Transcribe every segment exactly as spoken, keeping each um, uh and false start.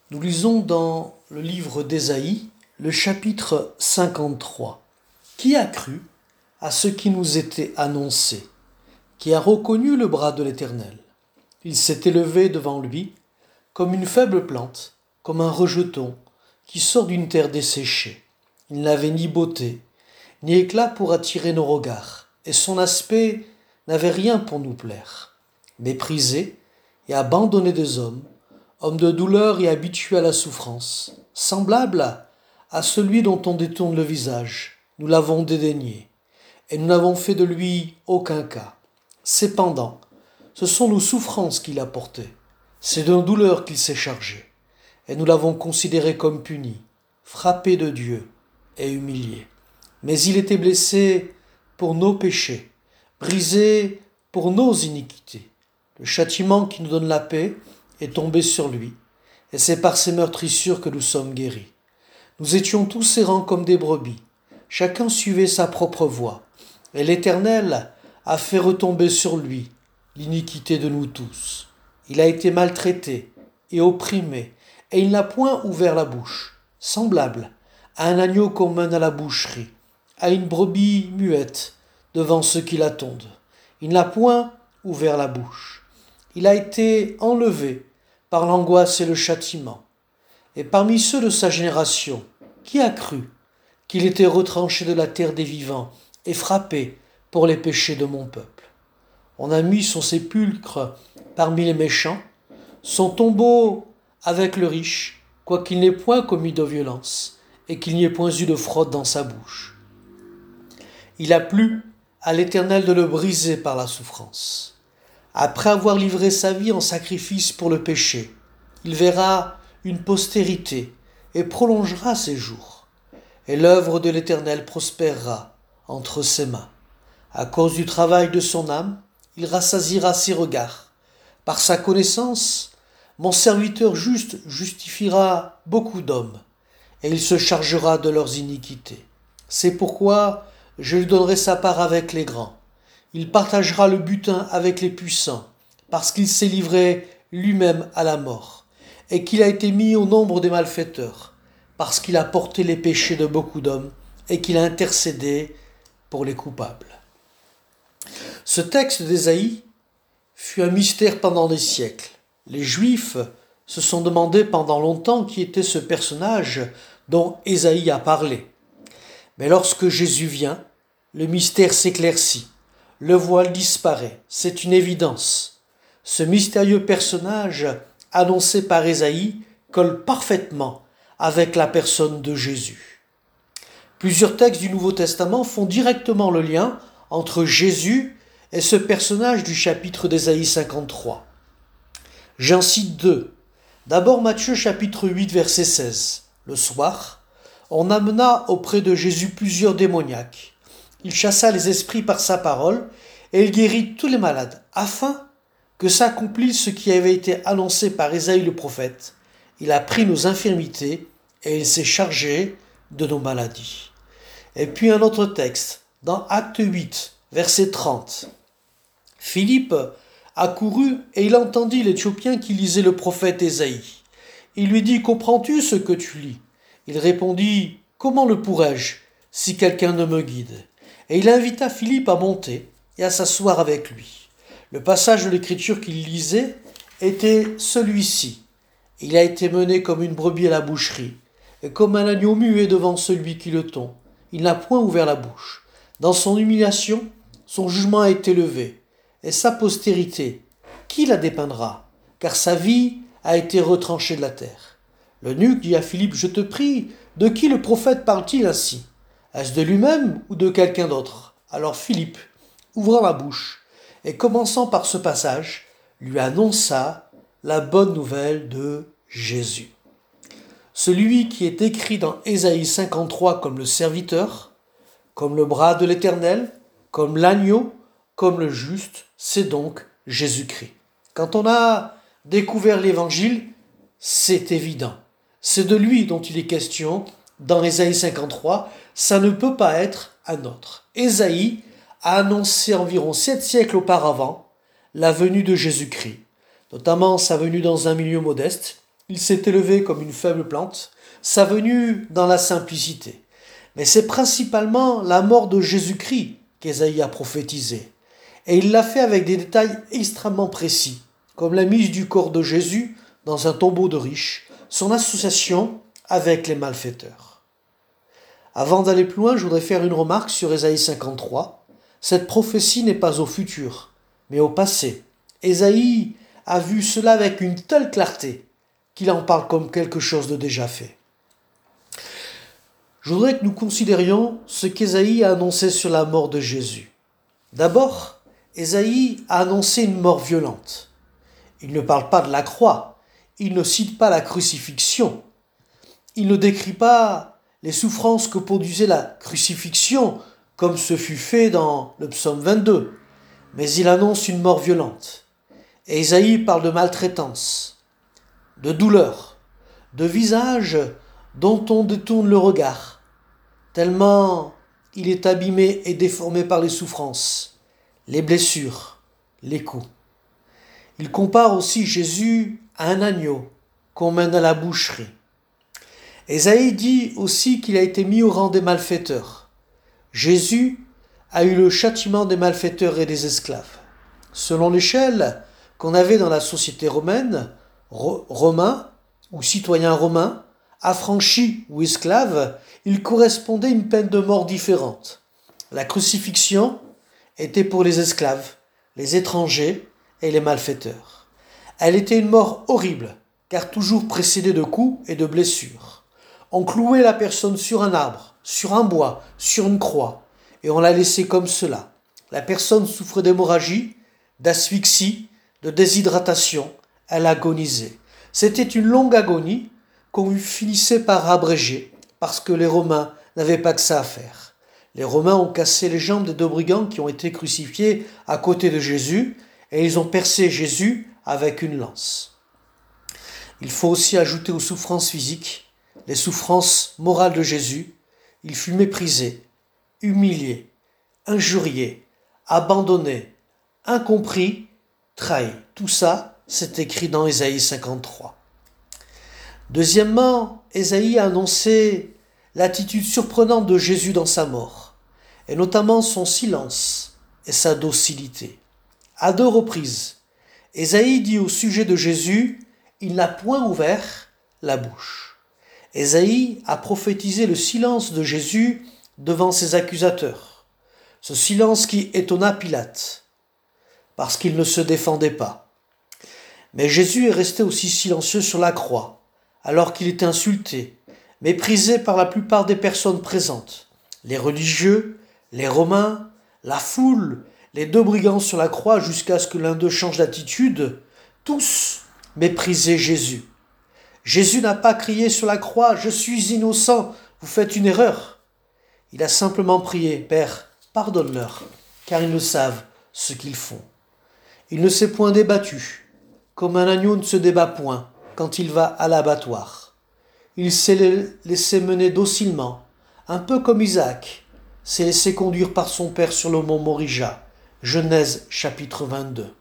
Nous lisons dans le livre d'Ésaïe, le chapitre cinquante-trois. Qui a cru à ce qui nous était annoncé? Qui a reconnu le bras de l'Éternel? Il s'est élevé devant lui comme une faible plante, comme un rejeton qui sort d'une terre desséchée. Il n'avait ni beauté, ni éclat pour attirer nos regards, et son aspect n'avait rien pour nous plaire. Méprisé et abandonné des hommes, homme de douleur et habitué à la souffrance, semblable à celui dont on détourne le visage, nous l'avons dédaigné, et nous n'avons fait de lui aucun cas. Cependant, ce sont nos souffrances qu'il a portées, c'est de nos douleurs qu'il s'est chargé, et nous l'avons considéré comme puni, frappé de Dieu et humilié. Mais il était blessé pour nos péchés, brisé pour nos iniquités. Le châtiment qui nous donne la paix est tombé sur lui, et c'est par ses meurtrissures que nous sommes guéris. Nous étions tous errants comme des brebis, chacun suivait sa propre voie, et l'Éternel a fait retomber sur lui l'iniquité de nous tous. Il a été maltraité et opprimé, et il n'a point ouvert la bouche, semblable à un agneau qu'on mène à la boucherie, à une brebis muette devant ceux qui l'attendent. Il n'a point ouvert la bouche. Il a été enlevé par l'angoisse et le châtiment. Et parmi ceux de sa génération, qui a cru qu'il était retranché de la terre des vivants et frappé pour les péchés de mon peuple? On a mis son sépulcre parmi les méchants, son tombeau avec le riche, quoiqu'il n'ait point commis de violence et qu'il n'y ait point eu de fraude dans sa bouche. Il a plu à l'Éternel de le briser par la souffrance. Après avoir livré sa vie en sacrifice pour le péché, il verra une postérité et prolongera ses jours. Et l'œuvre de l'Éternel prospérera entre ses mains. À cause du travail de son âme, il rassasiera ses regards. Par sa connaissance, mon serviteur juste justifiera beaucoup d'hommes, et il se chargera de leurs iniquités. C'est pourquoi je lui donnerai sa part avec les grands. Il partagera le butin avec les puissants, parce qu'il s'est livré lui-même à la mort, et qu'il a été mis au nombre des malfaiteurs, parce qu'il a porté les péchés de beaucoup d'hommes, et qu'il a intercédé pour les coupables. Ce texte d'Ésaïe fut un mystère pendant des siècles. Les Juifs se sont demandé pendant longtemps qui était ce personnage dont Ésaïe a parlé. Mais lorsque Jésus vient, le mystère s'éclaircit, le voile disparaît, c'est une évidence. Ce mystérieux personnage annoncé par Ésaïe colle parfaitement avec la personne de Jésus. Plusieurs textes du Nouveau Testament font directement le lien entre Jésus et ce personnage du chapitre d'Ésaïe cinquante-trois. J'en cite deux. D'abord Matthieu chapitre huit verset seize. Le soir, on amena auprès de Jésus plusieurs démoniaques. Il chassa les esprits par sa parole et il guérit tous les malades, afin que s'accomplisse ce qui avait été annoncé par Ésaïe le prophète. Il a pris nos infirmités et il s'est chargé de nos maladies. Et puis un autre texte, dans Acte huit, verset trente. Philippe accourut et il entendit l'Éthiopien qui lisait le prophète Ésaïe. Il lui dit « Comprends-tu ce que tu lis ?» Il répondit « Comment le pourrais-je si quelqu'un ne me guide ?» Et il invita Philippe à monter et à s'asseoir avec lui. Le passage de l'Écriture qu'il lisait était celui-ci. Il a été mené comme une brebis à la boucherie, et comme un agneau muet devant celui qui le tond. Il n'a point ouvert la bouche. Dans son humiliation, son jugement a été levé, et sa postérité, qui la dépeindra? Car sa vie a été retranchée de la terre. L'eunuque dit à Philippe, « Je te prie, de qui le prophète parle-t-il ainsi? Est-ce de lui-même ou de quelqu'un d'autre ?» Alors Philippe, ouvrant la bouche, et commençant par ce passage, lui annonça la bonne nouvelle de Jésus. Celui qui est écrit dans Ésaïe cinquante-trois comme le serviteur, comme le bras de l'Éternel, comme l'agneau, comme le juste, c'est donc Jésus-Christ. Quand on a découvert l'Évangile, c'est évident. C'est de lui dont il est question dans Ésaïe cinquante-trois, ça ne peut pas être un autre. Ésaïe a annoncé environ sept siècles auparavant la venue de Jésus-Christ, notamment sa venue dans un milieu modeste. Il s'est élevé comme une faible plante, sa venue dans la simplicité. Mais c'est principalement la mort de Jésus-Christ qu'Ésaïe a prophétisé. Et il l'a fait avec des détails extrêmement précis, comme la mise du corps de Jésus dans un tombeau de riche, son association avec les malfaiteurs. Avant d'aller plus loin, je voudrais faire une remarque sur Ésaïe cinquante-trois. Cette prophétie n'est pas au futur, mais au passé. Ésaïe a vu cela avec une telle clarté qu'il en parle comme quelque chose de déjà fait. Je voudrais que nous considérions ce qu'Ésaïe a annoncé sur la mort de Jésus. D'abord, Ésaïe a annoncé une mort violente. Il ne parle pas de la croix, il ne cite pas la crucifixion, il ne décrit pas les souffrances que produisait la crucifixion comme ce fut fait dans le psaume vingt-deux, mais il annonce une mort violente. Et Ésaïe parle de maltraitance, de douleur, de visage dont on détourne le regard, tellement il est abîmé et déformé par les souffrances, les blessures, les coups. Il compare aussi Jésus à un agneau qu'on mène à la boucherie. Ésaïe dit aussi qu'il a été mis au rang des malfaiteurs. Jésus a eu le châtiment des malfaiteurs et des esclaves. Selon l'échelle qu'on avait dans la société romaine, ro- romain ou citoyen romain, affranchi ou esclave, il correspondait à une peine de mort différente. La crucifixion était pour les esclaves, les étrangers et les malfaiteurs. Elle était une mort horrible, car toujours précédée de coups et de blessures. On clouait la personne sur un arbre, sur un bois, sur une croix, et on la laissait comme cela. La personne souffrait d'hémorragie, d'asphyxie, de déshydratation, elle agonisait. C'était une longue agonie qu'on finissait par abréger, parce que les Romains n'avaient pas que ça à faire. Les Romains ont cassé les jambes des deux brigands qui ont été crucifiés à côté de Jésus, et ils ont percé Jésus avec une lance. Il faut aussi ajouter aux souffrances physiques les souffrances morales de Jésus. Il fut méprisé, humilié, injurié, abandonné, incompris, trahi. Tout ça, c'est écrit dans Ésaïe cinquante-trois. Deuxièmement, Ésaïe a annoncé l'attitude surprenante de Jésus dans sa mort, et notamment son silence et sa docilité. À deux reprises, Ésaïe dit au sujet de Jésus, « Il n'a point ouvert la bouche ». Ésaïe a prophétisé le silence de Jésus devant ses accusateurs. Ce silence qui étonna Pilate, parce qu'il ne se défendait pas. Mais Jésus est resté aussi silencieux sur la croix, alors qu'il était insulté, méprisé par la plupart des personnes présentes. Les religieux, les Romains, la foule, les deux brigands sur la croix jusqu'à ce que l'un d'eux change d'attitude, tous méprisaient Jésus. Jésus n'a pas crié sur la croix « Je suis innocent, vous faites une erreur ». Il a simplement prié « Père, pardonne-leur, car ils ne savent ce qu'ils font ». Il ne s'est point débattu, comme un agneau ne se débat point quand il va à l'abattoir. Il s'est laissé mener docilement, un peu comme Isaac s'est laissé conduire par son père sur le mont Morija. Genèse chapitre vingt-deux.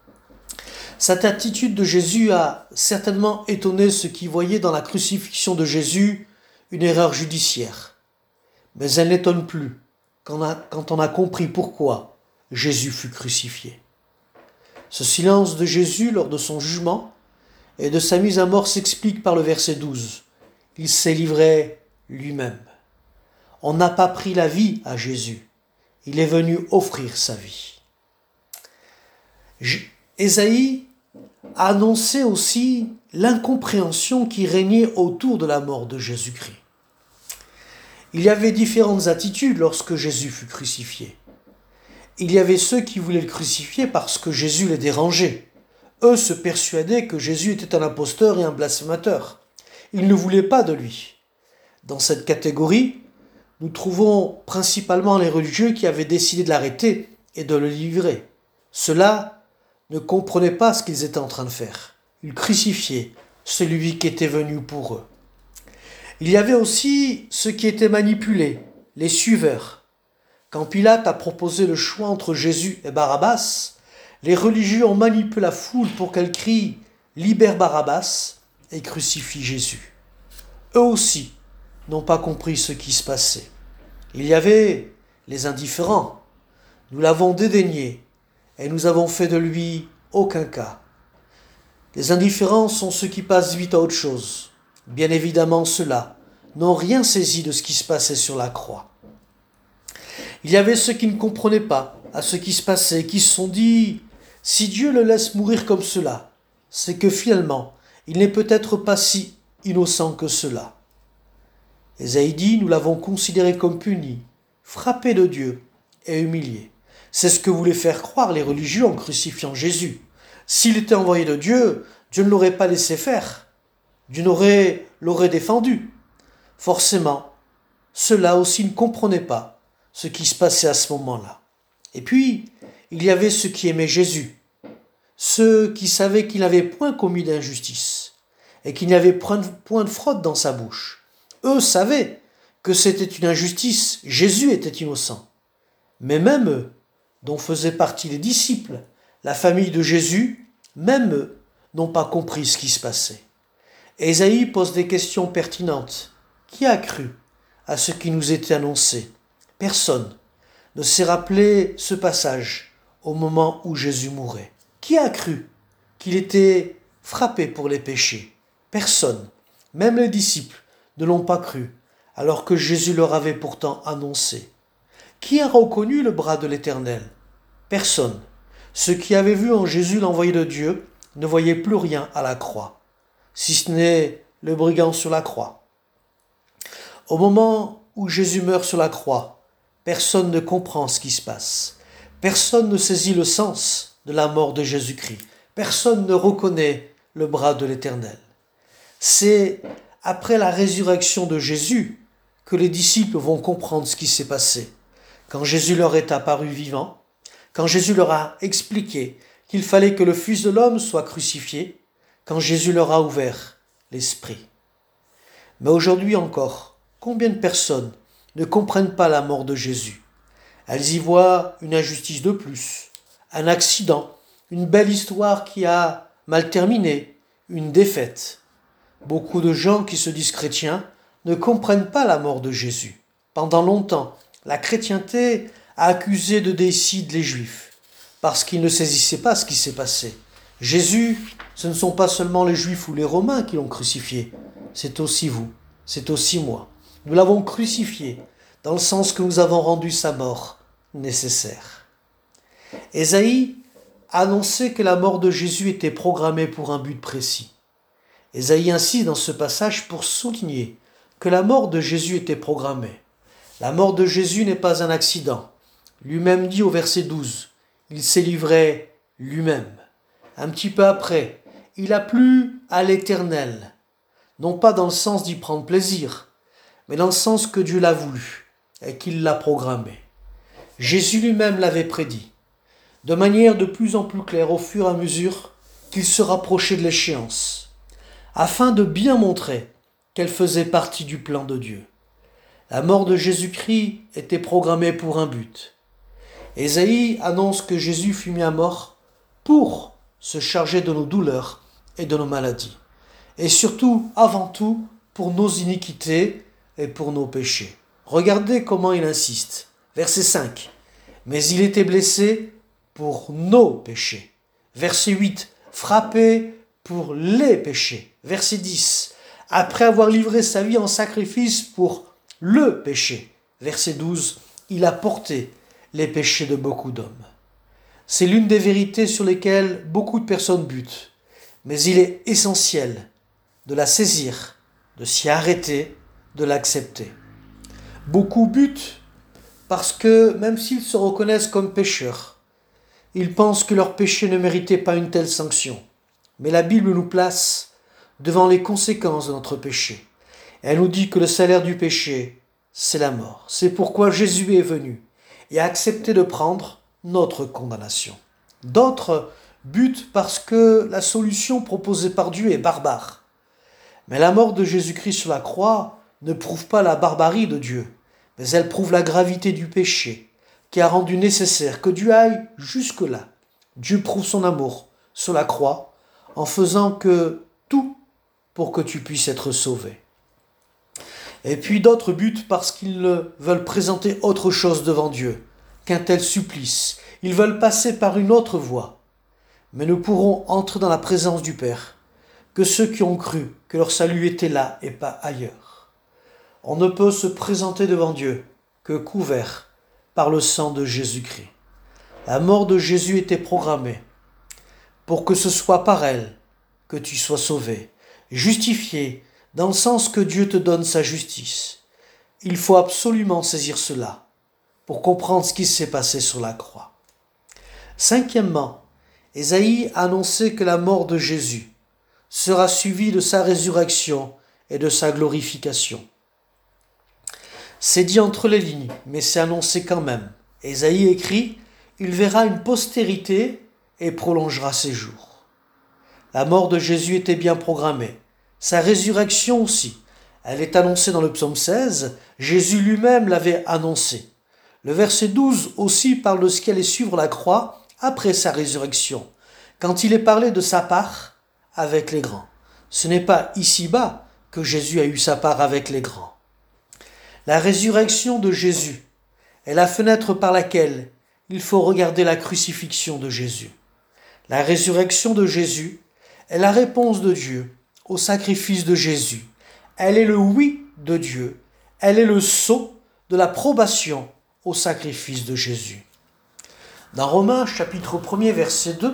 Cette attitude de Jésus a certainement étonné ceux qui voyaient dans la crucifixion de Jésus une erreur judiciaire. Mais elle n'étonne plus quand on a, quand on a compris pourquoi Jésus fut crucifié. Ce silence de Jésus lors de son jugement et de sa mise à mort s'explique par le verset douze. Il s'est livré lui-même. On n'a pas pris la vie à Jésus. Il est venu offrir sa vie. Ésaïe a annoncé aussi l'incompréhension qui régnait autour de la mort de Jésus-Christ. Il y avait différentes attitudes lorsque Jésus fut crucifié. Il y avait ceux qui voulaient le crucifier parce que Jésus les dérangeait. Eux se persuadaient que Jésus était un imposteur et un blasphémateur. Ils ne voulaient pas de lui. Dans cette catégorie, nous trouvons principalement les religieux qui avaient décidé de l'arrêter et de le livrer. Ceux-là ne comprenaient pas ce qu'ils étaient en train de faire. Ils crucifiaient celui qui était venu pour eux. Il y avait aussi ceux qui étaient manipulés, les suiveurs. Quand Pilate a proposé le choix entre Jésus et Barabbas, les religieux ont manipulé la foule pour qu'elle crie « Libère Barabbas » et crucifient Jésus. Eux aussi n'ont pas compris ce qui se passait. Il y avait les indifférents. Nous l'avons dédaigné et nous avons fait de lui aucun cas. Les indifférents sont ceux qui passent vite à autre chose. Bien évidemment, ceux-là n'ont rien saisi de ce qui se passait sur la croix. Il y avait ceux qui ne comprenaient pas à ce qui se passait, qui se sont dit « Si Dieu le laisse mourir comme cela, c'est que finalement, il n'est peut-être pas si innocent que cela. » Ésaïe dit « Nous l'avons considéré comme puni, frappé de Dieu et humilié. » C'est ce que voulaient faire croire les religieux en crucifiant Jésus. S'il était envoyé de Dieu, Dieu ne l'aurait pas laissé faire. Dieu n'aurait, l'aurait défendu. Forcément, ceux-là aussi ne comprenaient pas ce qui se passait à ce moment-là. Et puis, il y avait ceux qui aimaient Jésus, ceux qui savaient qu'il n'avait point commis d'injustice et qu'il n'y avait point de fraude dans sa bouche. Eux savaient que c'était une injustice, Jésus était innocent. Mais même eux, dont faisaient partie les disciples, la famille de Jésus, même eux, n'ont pas compris ce qui se passait. Ésaïe pose des questions pertinentes. Qui a cru à ce qui nous était annoncé? Personne ne s'est rappelé ce passage au moment où Jésus mourait. Qui a cru qu'il était frappé pour les péchés? Personne, même les disciples, ne l'ont pas cru, alors que Jésus leur avait pourtant annoncé. Qui a reconnu le bras de l'Éternel? Personne. Ceux qui avaient vu en Jésus l'envoyé de Dieu ne voyaient plus rien à la croix, si ce n'est le brigand sur la croix. Au moment où Jésus meurt sur la croix, personne ne comprend ce qui se passe. Personne ne saisit le sens de la mort de Jésus-Christ. Personne ne reconnaît le bras de l'Éternel. C'est après la résurrection de Jésus que les disciples vont comprendre ce qui s'est passé. Quand Jésus leur est apparu vivant, quand Jésus leur a expliqué qu'il fallait que le Fils de l'homme soit crucifié, quand Jésus leur a ouvert l'esprit. Mais aujourd'hui encore, combien de personnes ne comprennent pas la mort de Jésus? Elles y voient une injustice de plus, un accident, une belle histoire qui a mal terminé, une défaite. Beaucoup de gens qui se disent chrétiens ne comprennent pas la mort de Jésus. Pendant longtemps, la chrétienté a accusé de déicide les Juifs, parce qu'ils ne saisissaient pas ce qui s'est passé. Jésus, ce ne sont pas seulement les Juifs ou les Romains qui l'ont crucifié, c'est aussi vous, c'est aussi moi. Nous l'avons crucifié, dans le sens que nous avons rendu sa mort nécessaire. Ésaïe a annoncé que la mort de Jésus était programmée pour un but précis. Ésaïe insiste dans ce passage pour souligner que la mort de Jésus était programmée. La mort de Jésus n'est pas un accident. Lui-même dit au verset douze, il s'est livré lui-même. Un petit peu après, il a plu à l'Éternel, non pas dans le sens d'y prendre plaisir, mais dans le sens que Dieu l'a voulu et qu'il l'a programmé. Jésus lui-même l'avait prédit, de manière de plus en plus claire au fur et à mesure qu'il se rapprochait de l'échéance, afin de bien montrer qu'elle faisait partie du plan de Dieu. La mort de Jésus-Christ était programmée pour un but. Ésaïe annonce que Jésus fut mis à mort pour se charger de nos douleurs et de nos maladies, et surtout, avant tout, pour nos iniquités et pour nos péchés. Regardez comment il insiste. Verset cinq. Mais il était blessé pour nos péchés. Verset huit. Frappé pour les péchés. Verset dix. Après avoir livré sa vie en sacrifice pour le péché. Verset douze. Il a porté les péchés de beaucoup d'hommes. C'est l'une des vérités sur lesquelles beaucoup de personnes butent. Mais il est essentiel de la saisir, de s'y arrêter, de l'accepter. Beaucoup butent parce que, même s'ils se reconnaissent comme pécheurs, ils pensent que leur péché ne méritait pas une telle sanction. Mais la Bible nous place devant les conséquences de notre péché. Elle nous dit que le salaire du péché, c'est la mort. C'est pourquoi Jésus est venu et a accepté de prendre notre condamnation. D'autres butent parce que la solution proposée par Dieu est barbare. Mais la mort de Jésus-Christ sur la croix ne prouve pas la barbarie de Dieu, mais elle prouve la gravité du péché qui a rendu nécessaire que Dieu aille jusque-là. Dieu prouve son amour sur la croix en faisant que tout pour que tu puisses être sauvé. Et puis d'autres butent parce qu'ils veulent présenter autre chose devant Dieu qu'un tel supplice. Ils veulent passer par une autre voie. Mais nous pourrons entrer dans la présence du Père que ceux qui ont cru que leur salut était là et pas ailleurs. On ne peut se présenter devant Dieu que couvert par le sang de Jésus-Christ. La mort de Jésus était programmée pour que ce soit par elle que tu sois sauvé, justifié dans le sens que Dieu te donne sa justice. Il faut absolument saisir cela pour comprendre ce qui s'est passé sur la croix. Cinquièmement, Ésaïe a annoncé que la mort de Jésus sera suivie de sa résurrection et de sa glorification. C'est dit entre les lignes, mais c'est annoncé quand même. Ésaïe écrit « Il verra une postérité et prolongera ses jours ». La mort de Jésus était bien programmée. Sa résurrection aussi. Elle est annoncée dans le psaume seize. Jésus lui-même l'avait annoncé. Le verset douze aussi parle de ce qui allait suivre la croix après sa résurrection, quand il est parlé de sa part avec les grands. Ce n'est pas ici-bas que Jésus a eu sa part avec les grands. La résurrection de Jésus est la fenêtre par laquelle il faut regarder la crucifixion de Jésus. La résurrection de Jésus est la réponse de Dieu au sacrifice de Jésus. Elle est le oui de Dieu. Elle est le sceau de l'approbation au sacrifice de Jésus. Dans Romains chapitre premier verset deux,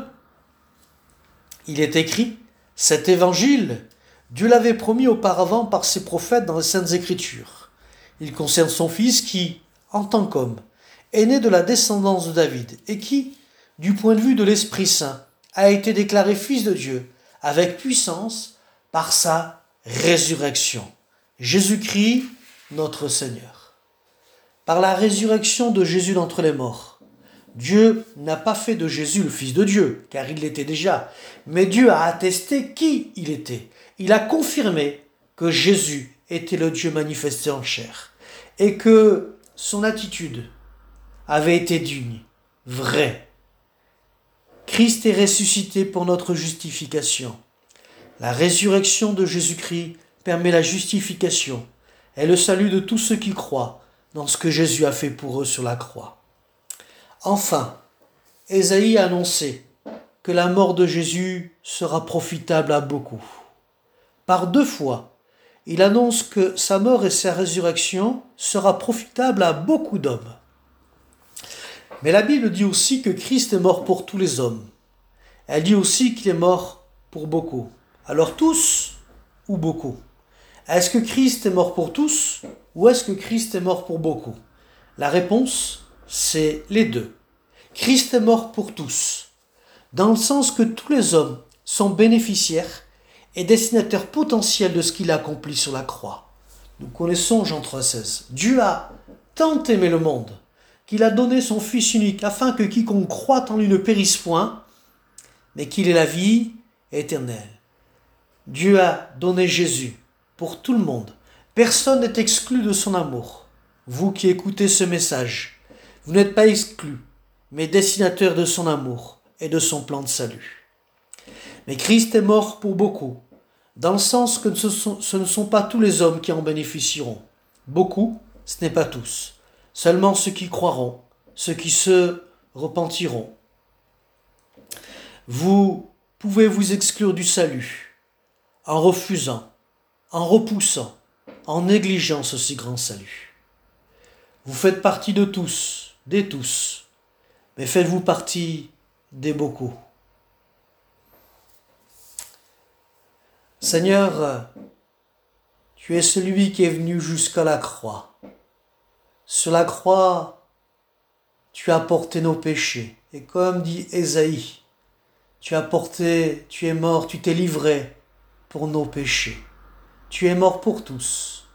il est écrit « Cet évangile, Dieu l'avait promis auparavant par ses prophètes dans les Saintes Écritures. Il concerne son Fils qui, en tant qu'homme, est né de la descendance de David et qui, du point de vue de l'Esprit Saint, a été déclaré Fils de Dieu avec puissance par sa résurrection. Jésus-Christ, notre Seigneur. » Par la résurrection de Jésus d'entre les morts, Dieu n'a pas fait de Jésus le Fils de Dieu, car il l'était déjà, mais Dieu a attesté qui il était. Il a confirmé que Jésus était le Dieu manifesté en chair, et que son attitude avait été digne, vraie. Christ est ressuscité pour notre justification. La résurrection de Jésus-Christ permet la justification et le salut de tous ceux qui croient dans ce que Jésus a fait pour eux sur la croix. Enfin, Ésaïe a annoncé que la mort de Jésus sera profitable à beaucoup. Par deux fois, il annonce que sa mort et sa résurrection sera profitable à beaucoup d'hommes. Mais la Bible dit aussi que Christ est mort pour tous les hommes. Elle dit aussi qu'il est mort pour beaucoup. Alors tous ou beaucoup? Est-ce que Christ est mort pour tous ou est-ce que Christ est mort pour beaucoup? La réponse, c'est les deux. Christ est mort pour tous, dans le sens que tous les hommes sont bénéficiaires et destinataires potentiels de ce qu'il a accompli sur la croix. Nous connaissons Jean trois seize. Dieu a tant aimé le monde qu'il a donné son Fils unique afin que quiconque croit en lui ne périsse point, mais qu'il ait la vie éternelle. Dieu a donné Jésus pour tout le monde. Personne n'est exclu de son amour. Vous qui écoutez ce message, vous n'êtes pas exclus, mais destinataires de son amour et de son plan de salut. Mais Christ est mort pour beaucoup, dans le sens que ce, sont, ce ne sont pas tous les hommes qui en bénéficieront. Beaucoup, ce n'est pas tous. Seulement ceux qui croiront, ceux qui se repentiront. Vous pouvez vous exclure du salut en refusant, en repoussant, en négligeant ce si grand salut. Vous faites partie de tous, des tous, mais faites-vous partie des beaucoup. Seigneur, tu es celui qui est venu jusqu'à la croix. Sur la croix, tu as porté nos péchés. Et comme dit Ésaïe, tu as porté, tu es mort, tu t'es livré pour nos péchés. Tu es mort pour tous.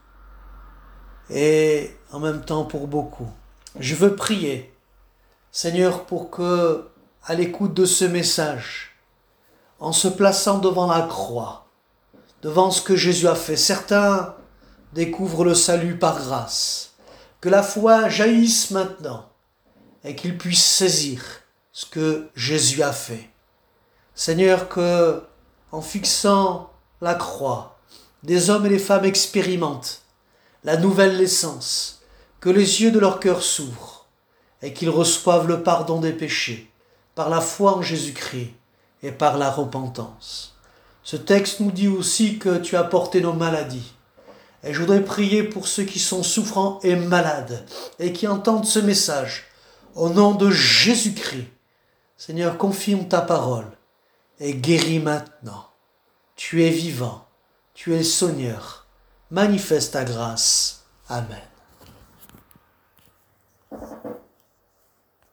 Et en même temps pour beaucoup. Je veux prier, Seigneur, pour que, à l'écoute de ce message, en se plaçant devant la croix, devant ce que Jésus a fait, certains découvrent le salut par grâce, que la foi jaillisse maintenant et qu'ils puissent saisir ce que Jésus a fait. Seigneur, que, en fixant la croix, des hommes et des femmes expérimentent la nouvelle naissance, que les yeux de leur cœur s'ouvrent et qu'ils reçoivent le pardon des péchés par la foi en Jésus-Christ et par la repentance. Ce texte nous dit aussi que tu as porté nos maladies. Et je voudrais prier pour ceux qui sont souffrants et malades et qui entendent ce message. Au nom de Jésus-Christ, Seigneur, confirme ta parole et guéris maintenant. Tu es vivant, tu es Seigneur. Manifeste ta grâce. Amen.